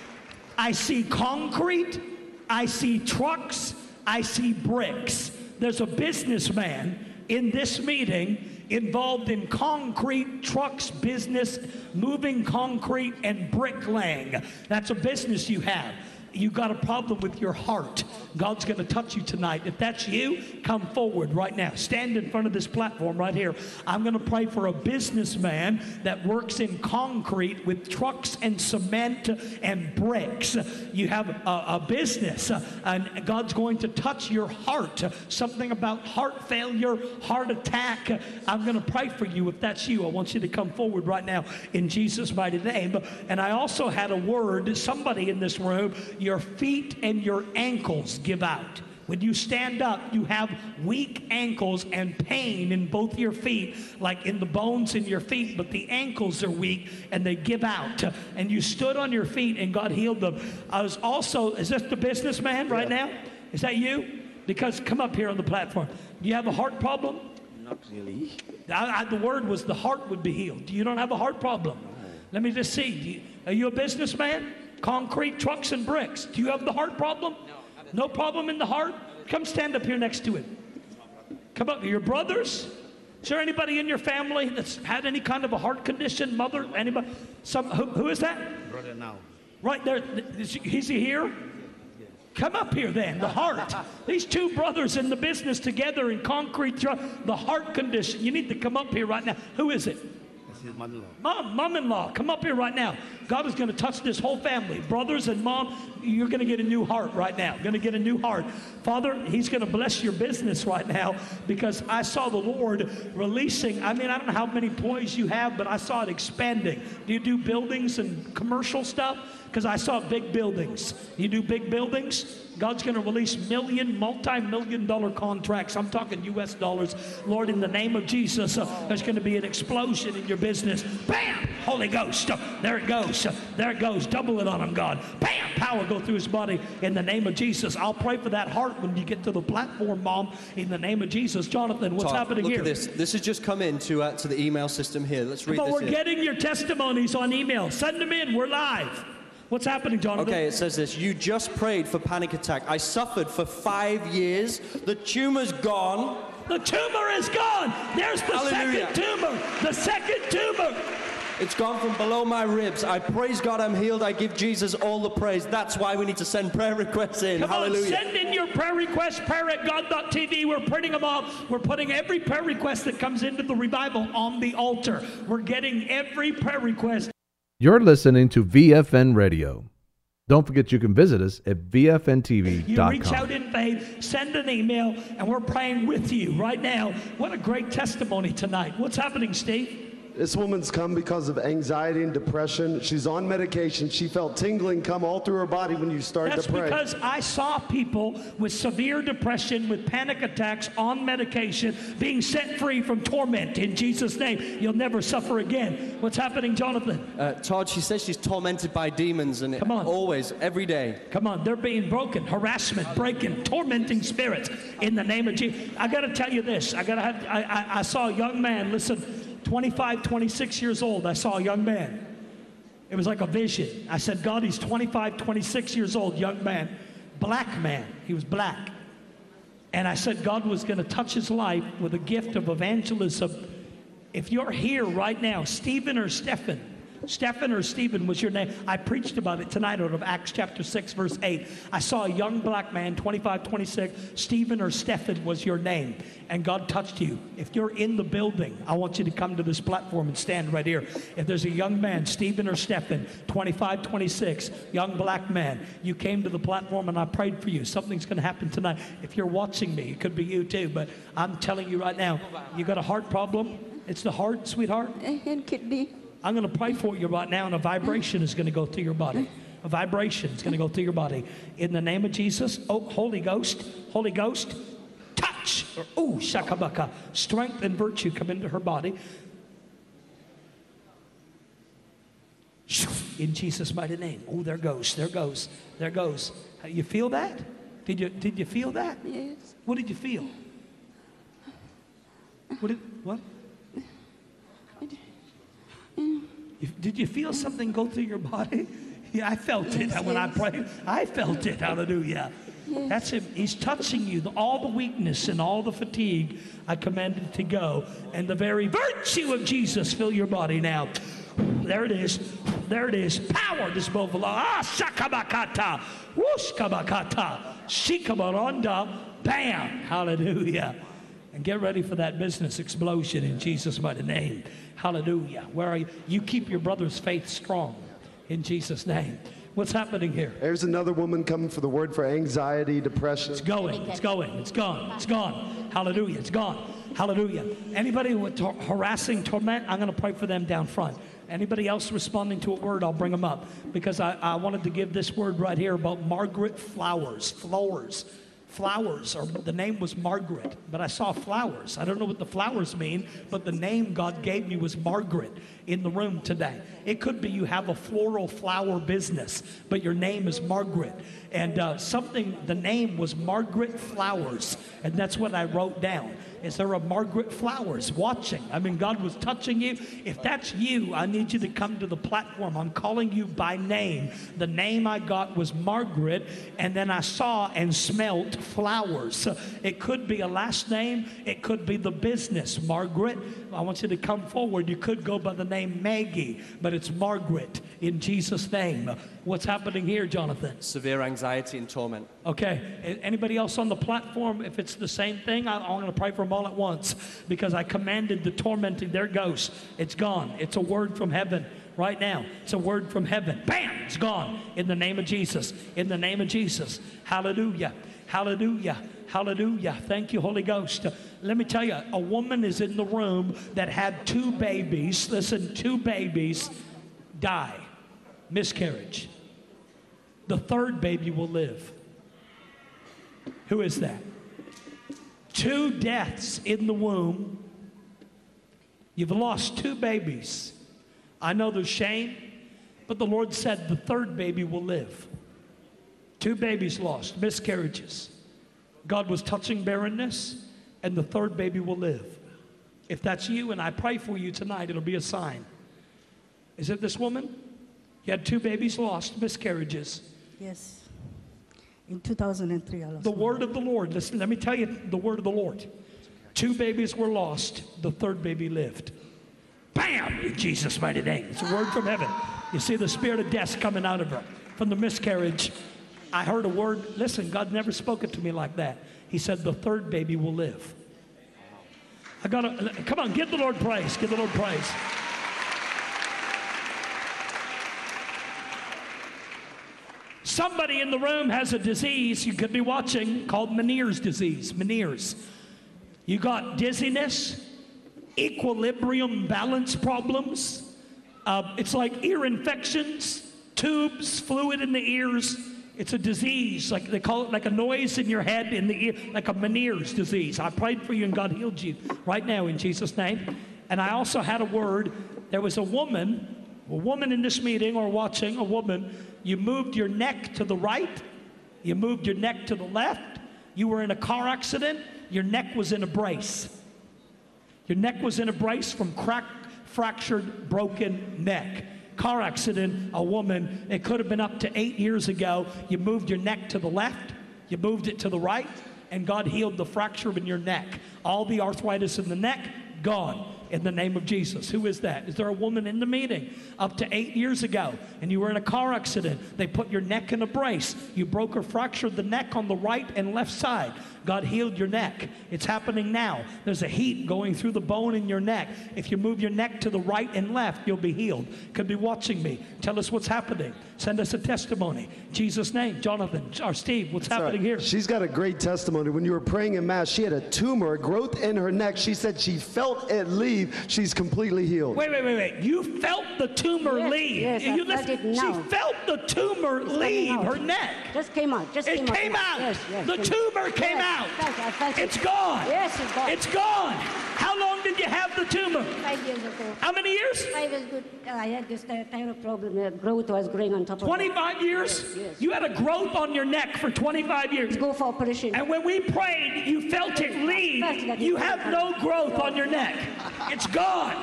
I see concrete, I see trucks, I see bricks. There's a businessman in this meeting involved in concrete, trucks business, moving concrete and bricklaying. That's a business you have. You got a problem with your heart. God's going to touch you tonight. If that's you, come forward right now. Stand in front of this platform right here. I'm going to pray for a businessman that works in concrete with trucks and cement and bricks. You have a business, and God's going to touch your heart. Something about heart failure, heart attack. I'm going to pray for you. If that's you, I want you to come forward right now in Jesus' mighty name. And I also had a word, somebody in this room, your feet and your ankles give out. When you stand up, you have weak ankles and pain in both your feet, like in the bones in your feet, but the ankles are weak and they give out. And you stood on your feet and God healed them. I was also, is this the businessman right now? Is that you? Because come up here on the platform. Do you have a heart problem? Not really. The word was the heart would be healed. You don't have a heart problem. Let me just see. Are you a businessman? Concrete, trucks, and bricks. Do you have the heart problem? No problem in the heart? Come stand up here next to him. Come up. Your brothers? Is there anybody in your family that's had any kind of a heart condition? Mother? Anybody? Who is that? Brother now. Right there. Is he here? Come up here then. The heart. These two brothers in the business together in concrete truck. The heart condition. You need to come up here right now. Who is it? His mother-in-law. Mom-in-law, come up here right now. God is going to touch this whole family. Brothers and mom, you're going to get a new heart right now. Going to get a new heart. Father, he's going to bless your business right now because I saw the Lord releasing. I mean, I don't know how many employees you have, but I saw it expanding. Do you do buildings and commercial stuff? Because I saw big buildings. You do big buildings? God's going to release multi-million-dollar contracts. I'm talking U.S. dollars. Lord, in the name of Jesus, there's going to be an explosion in your business. Bam! Holy Ghost. There it goes. There it goes. Double it on him, God. Bam! Power go through his body in the name of Jesus. I'll pray for that heart when you get to the platform, Mom, in the name of Jesus. Jonathan, what's happening here? Look at this. This has just come into the email system here. Let's read this. But we're getting your testimonies on email. Send them in. We're live. What's happening, Jonathan? Okay, it says this. You just prayed for panic attack. I suffered for 5 years. The tumor's gone. The tumor is gone. There's the Hallelujah. second tumor. The second tumor. It's gone from below my ribs. I praise God I'm healed. I give Jesus all the praise. That's why we need to send prayer requests in. Come Hallelujah. on, send in your prayer requests, prayer@god.tv. We're printing them off. We're putting every prayer request that comes into the revival on the altar. We're getting every prayer request. You're listening to VFN Radio. Don't forget you can visit us at You VFNTV.com. reach out in faith, send an email, and we're praying with you right now. What a great testimony tonight. What's happening, Steve? This woman's come because of anxiety and depression. She's on medication. She felt tingling come all through her body when you started That's to pray. because I saw people with severe depression, with panic attacks, on medication, being set free from torment in Jesus' name. You'll never suffer again. What's happening, Jonathan? Todd, she says she's tormented by demons, and Come on. always, every day. Come on, they're being broken, harassment, breaking, tormenting spirits in the name of Jesus. I got to tell you this. I saw a young man, listen, 25, 26 years old. I saw a young man. It was like a vision. I said, God, he's 25, 26 years old, young man, black man. He was black. And I said God was going to touch his life with a gift of evangelism. If you're here right now, Stephen or Stephen or Stephen was your name. I preached about it tonight out of Acts chapter 6, verse 8. I saw a young black man, 25, 26. Stephen or Stephen was your name. And God touched you. If you're in the building, I want you to come to this platform and stand right here. If there's a young man, Stephen or Stephen, 25, 26, young black man, you came to the platform and I prayed for you. Something's going to happen tonight. If you're watching me, it could be you too. But I'm telling you right now, you got a heart problem. It's the heart, sweetheart. And kidney. I'm going to pray for you right now, and a vibration is going to go through your body. A vibration is going to go through your body. In the name of Jesus, oh, Holy Ghost, touch. Oh, shakabaka. Strength and virtue come into her body. In Jesus' mighty name. Oh, there goes. You feel that? Did you feel that? Yes. What did you feel? What? Did you feel something go through your body? Yeah, I felt it when I prayed. I felt it. Hallelujah. That's him. He's touching you. All the weakness and all the fatigue, I commanded to go. And the very virtue of Jesus fill your body now. There it is. Power disposal. Ah, shakabakata. Wooshkabakata. Shikabaranda. Bam. Hallelujah. And get ready for that business explosion in Jesus' mighty name. Hallelujah. Where are you? You keep your brother's faith strong in Jesus' name. What's happening here? There's another woman coming for the word for anxiety, depression. It's gone. Hallelujah. It's gone. Hallelujah. Anybody with harassing torment, I'm going to pray for them down front. Anybody else responding to a word, I'll bring them up. Because I wanted to give this word right here about Margaret Flowers. Flowers, or the name was Margaret, but I saw flowers. I don't know what the flowers mean, but the name God gave me was Margaret in the room today. It could be you have a floral flower business, but your name is Margaret. And the name was Margaret Flowers, and that's what I wrote down. Is there a Margaret Flowers watching? I mean, God was touching you. If that's you, I need you to come to the platform. I'm calling you by name. The name I got was Margaret, and then I saw and smelt flowers. It could be a last name. It could be the business, Margaret. I want you to come forward. You could go by the name Maggie, but it's Margaret in Jesus' name. What's happening here, Jonathan? Severe anxiety and torment. Okay. Anybody else on the platform? If it's the same thing, I'm going to pray for them all at once, because I commanded the tormenting. There it goes. It's gone. It's a word from heaven right now. It's a word from heaven. Bam! It's gone. In the name of Jesus. In the name of Jesus. Hallelujah. Hallelujah. Hallelujah. Thank you, Holy Ghost. Let me tell you, a woman is in the room that had 2 babies. Listen, 2 babies die. Miscarriage. The 3rd baby will live. Who is that? 2 deaths in the womb. You've lost 2 babies. I know there's shame, but the Lord said the 3rd baby will live. 2 babies lost, miscarriages. God was touching barrenness, and the 3rd baby will live. If that's you, and I pray for you tonight, it'll be a sign. Is it this woman? You had 2 babies lost, miscarriages. Yes. In 2003, I lost the word of the Lord. Listen, let me tell you the word of the Lord. 2 babies were lost. The 3rd baby lived. Bam! In Jesus' mighty name. It's a word from heaven. You see the spirit of death coming out of her from the miscarriage. I heard a word. Listen, God never spoke it to me like that. He said the third baby will live. Come on, give the Lord praise. Give the Lord praise. Somebody in the room has a disease you could be watching called Meniere's disease. Meniere's. You got dizziness, equilibrium balance problems. It's like ear infections, tubes, fluid in the ears. It's a disease, like they call it, like a noise in your head in the ear, like a Meniere's disease. I prayed for you and God healed you right now in Jesus' name. And I also had a word. There was a woman in this meeting or watching, a woman. You moved your neck to the right. You moved your neck to the left. You were in a car accident. Your neck was in a brace. Your neck was in a brace from cracked, fractured, broken neck. Car accident, a woman, it could have been up to 8 years ago. You moved your neck to the left, you moved it to the right, and God healed the fracture in your neck. All the arthritis in the neck, gone in the name of Jesus. Who is that? Is there a woman in the meeting up to 8 years ago and you were in a car accident? They put your neck in a brace. You broke or fractured the neck on the right and left side. God healed your neck. It's happening now. There's a heat going through the bone in your neck. If you move your neck to the right and left, you'll be healed. Could be watching me. Tell us what's happening. Send us a testimony. In Jesus' name. Jonathan or Steve, what's happening here? She's got a great testimony. When you were praying in Mass, she had a tumor, a growth in her neck. She said she felt it leave. She's completely healed. Wait. You felt the tumor leave. Yes, you I felt it now. She felt the tumor leave her neck. Just came out. It came out. Yes, the tumor came out. I felt it. It's gone. Yes, it's gone. It's gone. How long did you have the tumor? 5 years ago. How many years? 5 years good. I had this thyroid problem. Growth was growing on top of 25 years? Yes. You had a growth on your neck for 25 years. Go for operation. And when we prayed, you felt it leave. You have no growth on your neck. It's gone.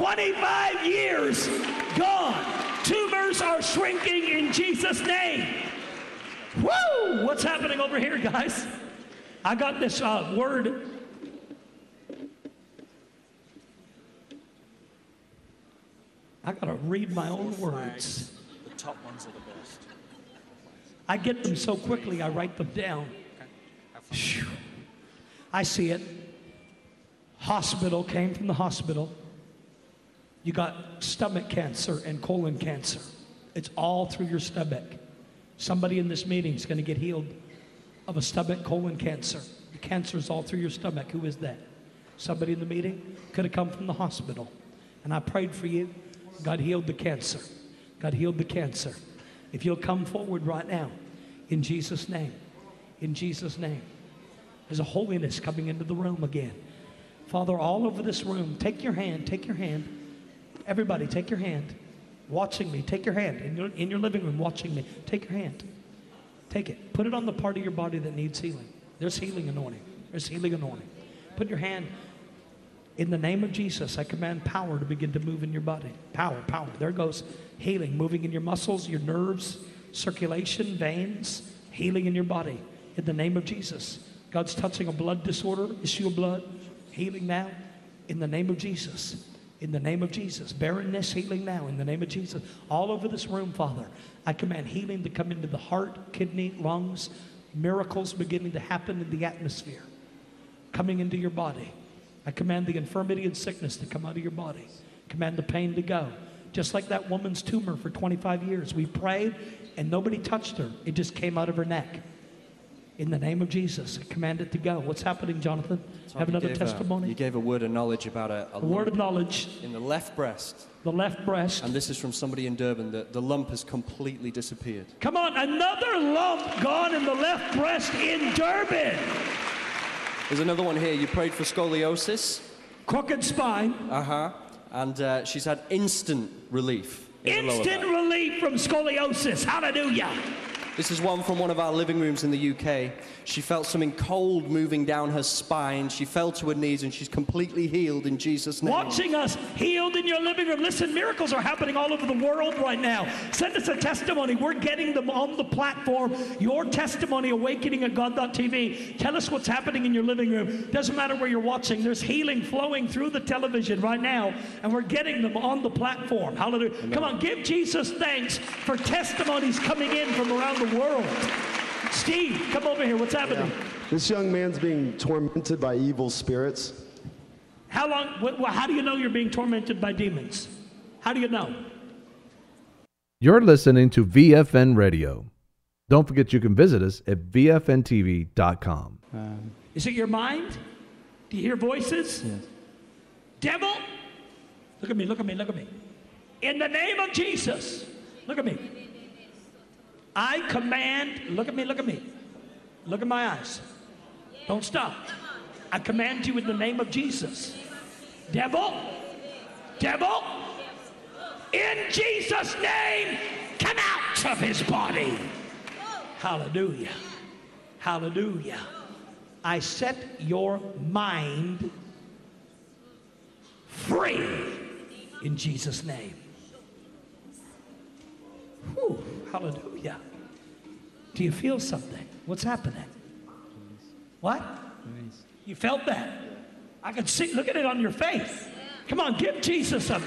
25 years, gone. Tumors are shrinking in Jesus' name. Woo! What's happening over here, guys? I got this word. I got to read my own words. The top ones are the best. I get them so quickly, I write them down. Whew. I see it. Hospital, came from the hospital. You got stomach cancer and colon cancer. It's all through your stomach. Somebody in this meeting is going to get healed of a stomach colon cancer. The cancer is all through your stomach. Who is that? Somebody in the meeting could have come from the hospital. And I prayed for you. God healed the cancer. God healed the cancer. If you'll come forward right now, in Jesus' name, in Jesus' name. There's a holiness coming into the room again. Father, all over this room, take your hand. Everybody, take your hand. Watching me, take your hand. In your living room, watching me. Take your hand. Take it. Put it on the part of your body that needs healing. There's healing anointing. There's healing anointing. Put your hand. In the name of Jesus, I command power to begin to move in your body. Power. There goes healing, moving in your muscles, your nerves, circulation, veins, healing in your body. In the name of Jesus. God's touching a blood disorder, issue of blood, healing now. In the name of Jesus. In the name of Jesus. Barrenness, healing now. In the name of Jesus. All over this room, Father, I command healing to come into the heart, kidney, lungs, miracles beginning to happen in the atmosphere, coming into your body. I command the infirmity and sickness to come out of your body. Command the pain to go. Just like that woman's tumor for 25 years. We prayed and nobody touched her. It just came out of her neck. In the name of Jesus, I command it to go. What's happening, Jonathan? Have another testimony? You gave a word of knowledge about a word of knowledge in the left breast. The left breast. And this is from somebody in Durban. The lump has completely disappeared. Come on, another lump gone in the left breast in Durban. There's another one here. You prayed for scoliosis. Crooked spine. And she's had instant relief. Instant relief from scoliosis. Hallelujah. This is one from one of our living rooms in the UK. She felt something cold moving down her spine. She fell to her knees and she's completely healed in Jesus' name. Watching us healed in your living room. Listen, miracles are happening all over the world right now. Send us a testimony. We're getting them on the platform. Your testimony, awakening at God.tv. Tell us what's happening in your living room. Doesn't matter where you're watching. There's healing flowing through the television right now, and we're getting them on the platform. Hallelujah. Amen. Come on, give Jesus thanks for testimonies coming in from around the world. Steve, come over here. What's happening? Yeah. This young man's being tormented by evil spirits. How long? How do you know you're being tormented by demons? How do you know? You're listening to VFN Radio. Don't forget you can visit us at VFNTV.com. Is it your mind? Do you hear voices? Yes. Devil, look at me, look at me, look at me. In the name of Jesus, look at me. I command, look at me, look at me. Look at my eyes. Don't stop. I command you in the name of Jesus. Devil, devil, in Jesus' name, come out of his body. Hallelujah. Hallelujah. I set your mind free in Jesus' name. Whew, hallelujah. Do you feel something? What's happening? What? You felt that? I could see, look at it on your face. Come on, give Jesus some.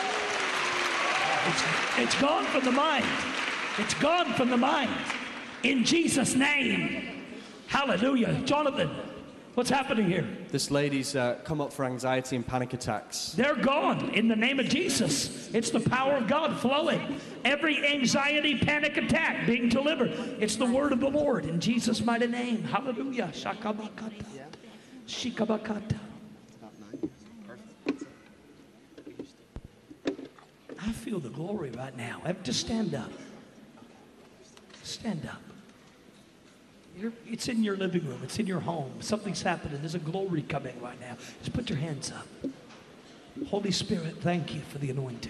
It's gone from the mind. It's gone from the mind. In Jesus' name. Hallelujah. Jonathan, what's happening here? This lady's come up for anxiety and panic attacks. They're gone in the name of Jesus. It's the power of God flowing. Every anxiety, panic attack being delivered. It's the word of the Lord in Jesus' mighty name. Hallelujah. Shakabakata. Shikabakata. I feel the glory right now. Just stand up. Stand up. It's in your living room. It's in your home. Something's happening. There's a glory coming right now. Just put your hands up. Holy Spirit, thank you for the anointing.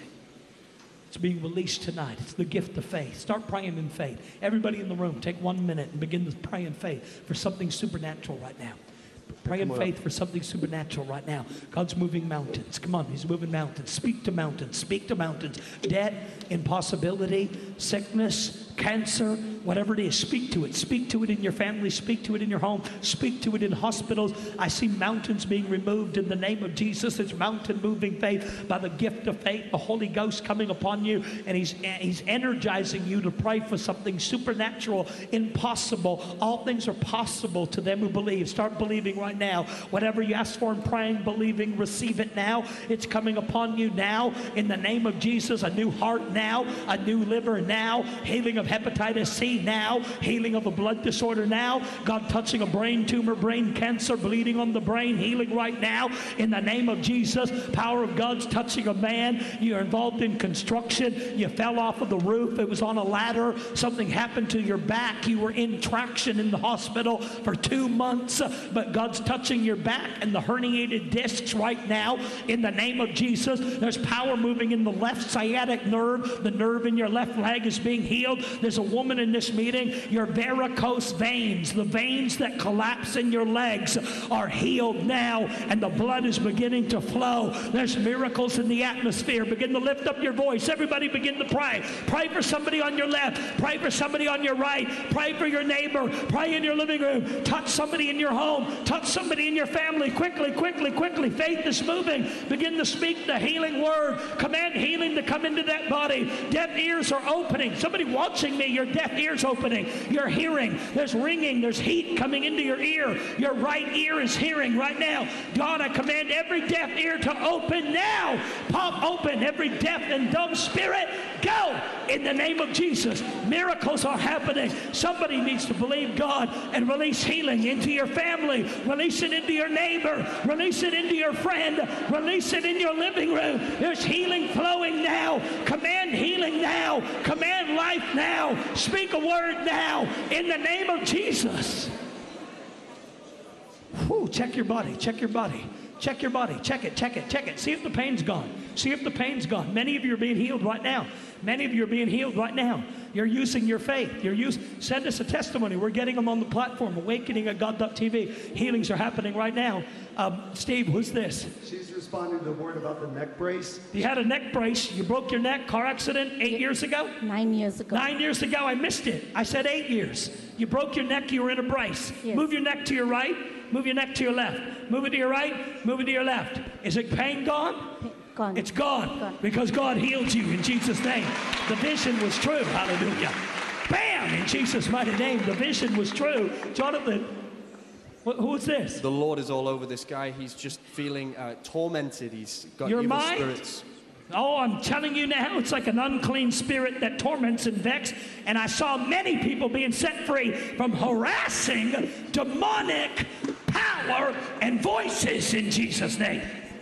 It's being released tonight. It's the gift of faith. Start praying in faith. Everybody in the room, take 1 minute and begin to pray in faith for something supernatural right now. Pray in faith for something supernatural right now. God's moving mountains. Come on, he's moving mountains. Speak to mountains. Speak to mountains. Debt, impossibility, sickness, cancer, whatever it is, speak to it. Speak to it in your family. Speak to it in your home. Speak to it in hospitals. I see mountains being removed in the name of Jesus. It's mountain moving faith by the gift of faith. The Holy Ghost coming upon you, and he's energizing you to pray for something supernatural, impossible. All things are possible to them who believe. Start believing right now. Whatever you ask for and praying, believing, receive it now. It's coming upon you now in the name of Jesus. A new heart now, a new liver now, healing of hepatitis C now, healing of a blood disorder now, God touching a brain tumor, brain cancer, bleeding on the brain, healing right now in the name of Jesus. Power of God's touching a man. You're involved in construction. You fell off of the roof. It was on a ladder. Something happened to your back. You were in traction in the hospital for 2 months, but God's touching your back and the herniated discs right now in the name of Jesus. There's power moving in the left sciatic nerve. The nerve in your left leg is being healed. There's a woman in this meeting. Your varicose veins, the veins that collapse in your legs, are healed now, and the blood is beginning to flow. There's miracles in the atmosphere. Begin to lift up your voice. Everybody begin to pray. Pray for somebody on your left. Pray for somebody on your right. Pray for your neighbor. Pray in your living room. Touch somebody in your home. Touch somebody in your family. Quickly, quickly, quickly. Faith is moving. Begin to speak the healing word. Command healing to come into that body. Deaf ears are opening. Somebody watching me, your deaf ears opening. You're hearing. There's ringing. There's heat coming into your ear. Your right ear is hearing right now. God, I command every deaf ear to open now. Pop open every deaf and dumb spirit. Go in the name of Jesus. Miracles are happening. Somebody needs to believe God and release healing into your family. Release it into your neighbor. Release it into your friend. Release it in your living room. There's healing flowing now. Command healing now. Command life now. Speak a word now in the name of Jesus. Whew, check your body. Check your body. Check your body. Check it. Check it. Check it. See if the pain's gone. See if the pain's gone. Many of you are being healed right now. Many of you are being healed right now. You're using your faith. Send us a testimony. We're getting them on the platform, awakening at God.tv. Healings are happening right now. Steve, who's this? She's responding to the word about the neck brace. You had a neck brace. You broke your neck, car accident 8 years ago? 9 years ago. 9 years ago, I missed it. I said 8 years. You broke your neck, you were in a brace. Yes. Move your neck to your right, move your neck to your left. Move it to your right, move it to your left. Is it pain gone? Gone. It's gone. Because God healed you in Jesus' name. The vision was true. Hallelujah. Bam! In Jesus' mighty name, the vision was true. Jonathan, who's this? The Lord is all over this guy. He's just feeling tormented. He's got Your evil mind? spirits. Oh, I'm telling you now, it's like an unclean spirit that torments and vexes. And I saw many people being set free from harassing demonic power and voices in Jesus' name.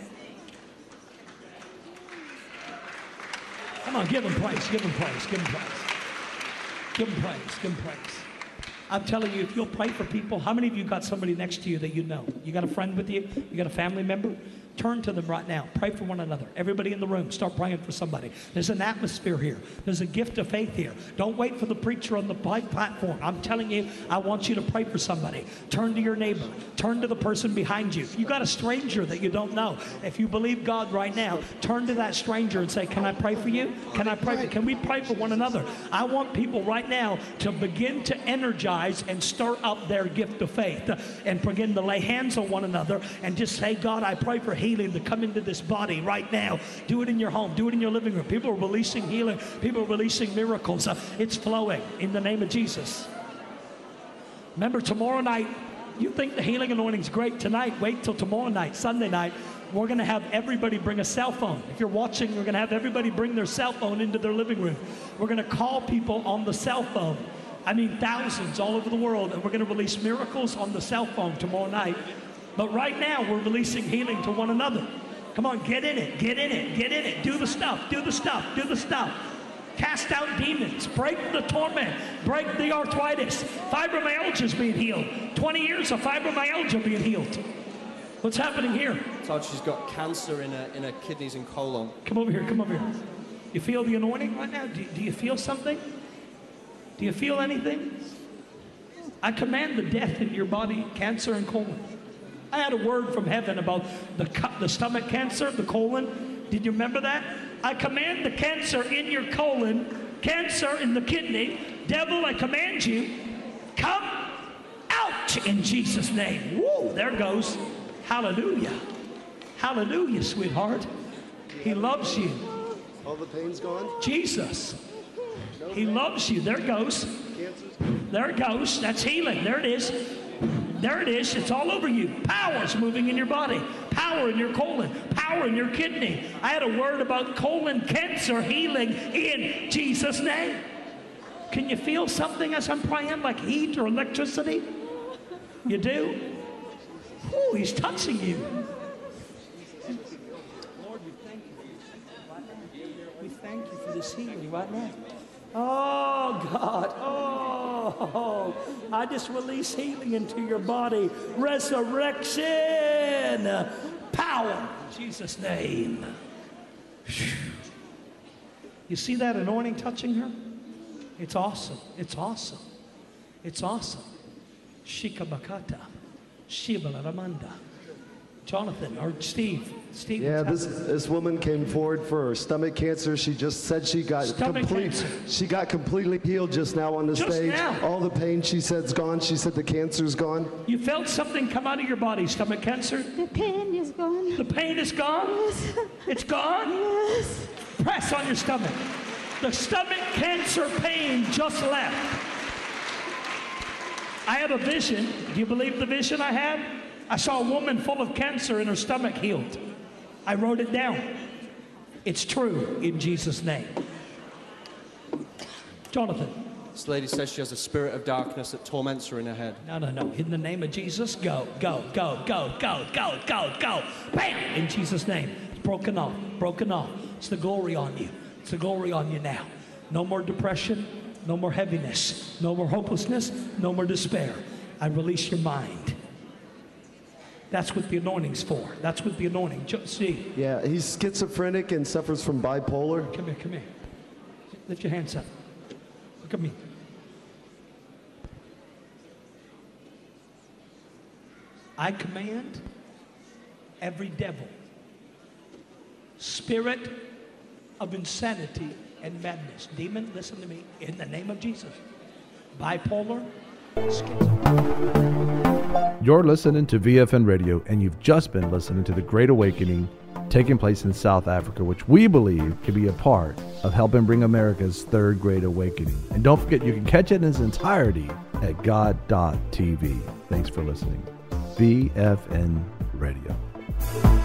Come on, give him praise, give him praise, give him praise. Give him praise, give him praise. I'm telling you, if you'll pray for people, how many of you got somebody next to you that you know? You got a friend with you? You got a family member? Turn to them right now. Pray for one another. Everybody in the room, start praying for somebody. There's an atmosphere here. There's a gift of faith here. Don't wait for the preacher on the platform. I'm telling you, I want you to pray for somebody. Turn to your neighbor. Turn to the person behind you. If you got a stranger that you don't know, if you believe God right now, turn to that stranger and say, can I pray for you? Can I pray for you? Can we pray for one another? I want people right now to begin to energize and stir up their gift of faith and begin to lay hands on one another and just say, God, I pray for healing to come into this body right now. Do it in your home. Do it in your living room. People are releasing healing. People are releasing miracles. It's flowing in the name of Jesus. Remember, tomorrow night, you think the healing anointing is great tonight. Wait till tomorrow night, Sunday night. We're going to have everybody bring a cell phone. If you're watching, we're going to have everybody bring their cell phone into their living room. We're going to call people on the cell phone. I mean, thousands all over the world. And we're going to release miracles on the cell phone tomorrow night. But right now, we're releasing healing to one another. Come on, get in it, get in it, get in it. Do the stuff, do the stuff, do the stuff. Cast out demons, break the torment, break the arthritis. Fibromyalgia is being healed. 20 years of fibromyalgia being healed. What's happening here? Todd, she's got cancer in her kidneys and colon. Come over here, come over here. You feel the anointing right now? Do you feel something? Do you feel anything? I command the death in your body, cancer and colon. I had a word from heaven about the stomach cancer, the colon. Did you remember that? I command the cancer in your colon, cancer in the kidney. Devil, I command you, come out in Jesus' name. Whoa, there goes. Hallelujah. Hallelujah, sweetheart. He loves you. All the pain's gone? Jesus. He loves you. There it goes. There it goes. That's healing. There it is. There it is. It's all over you. Power's moving in your body. Power in your colon. Power in your kidney. I had a word about colon cancer healing in Jesus' name. Can you feel something as I'm praying, like heat or electricity? You do? Ooh, he's touching you. Lord, we thank you. We thank you for this healing right now. Oh, God. Oh, I just release healing into your body. Resurrection. Power. In Jesus' name. You see that anointing touching her? It's awesome. It's awesome. It's awesome. Shikabakata. Shibala Ramanda. Jonathan or Steve. Yeah, this woman came forward for her stomach cancer. She just said she got completely healed just now on the stage. Now. All the pain she said's gone. She said the cancer's gone. You felt something come out of your body, stomach cancer? The pain is gone. The pain is gone? Yes. It's gone? Yes. Press on your stomach. The stomach cancer pain just left. I have a vision. Do you believe the vision I had? I saw a woman full of cancer and her stomach healed. I wrote it down. It's true in Jesus' name. Jonathan. This lady says she has a spirit of darkness that torments her in her head. No. In the name of Jesus, go. Bam! In Jesus' name. It's broken off. It's the glory on you. It's the glory on you now. No more depression. No more heaviness. No more hopelessness. No more despair. I release your mind. That's what the anointing's for. That's what the anointing. See. Yeah, he's schizophrenic and suffers from bipolar. Come here. Lift your hands up. Look at me. I command every devil, spirit of insanity and madness, demon, listen to me, in the name of Jesus. Bipolar, schizophrenia. You're listening to VFN Radio, and you've just been listening to the Great Awakening taking place in South Africa, which we believe could be a part of helping bring America's third Great Awakening. And don't forget, you can catch it in its entirety at God.tv. Thanks for listening. VFN Radio.